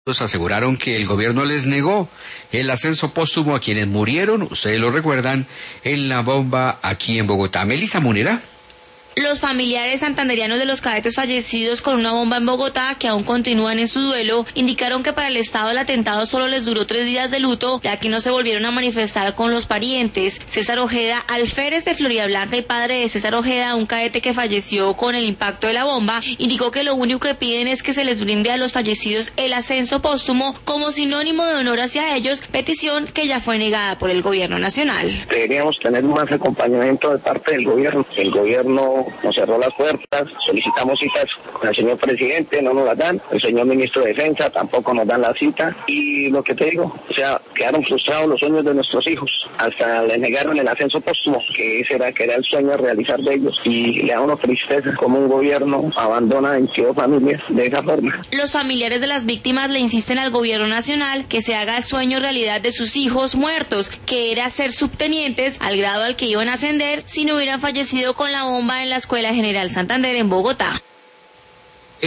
aseguraron que el gobierno les negó el ascenso póstumo a quienes murieron, ustedes lo recuerdan, en la bomba aquí en Bogotá. Melissa Munera. Los familiares santanderianos de los cadetes fallecidos con una bomba en Bogotá, que aún continúan en su duelo, indicaron que para el Estado el atentado solo les duró 3 días de luto, ya que no se volvieron a manifestar con los parientes. César Ojeda, alférez de Floridablanca y padre de César Ojeda, un cadete que falleció con el impacto de la bomba, indicó que lo único que piden es que se les brinde a los fallecidos el ascenso póstumo como sinónimo de honor hacia ellos, petición que ya fue negada por el gobierno nacional. Deberíamos tener más acompañamiento de parte del gobierno. El gobierno nos cerró las puertas, solicitamos citas con el señor presidente, no nos las dan, el señor ministro de Defensa tampoco nos dan la cita, y lo que te digo, o sea, quedaron frustrados los sueños de nuestros hijos, hasta le negaron el ascenso póstumo, que era el sueño a realizar de ellos, y le da una tristeza como un gobierno abandona a 22 familias de esa forma. Los familiares de las víctimas le insisten al gobierno nacional que se haga el sueño realidad de sus hijos muertos, que era ser subtenientes al grado al que iban a ascender si no hubieran fallecido con la bomba en la Escuela General Santander en Bogotá.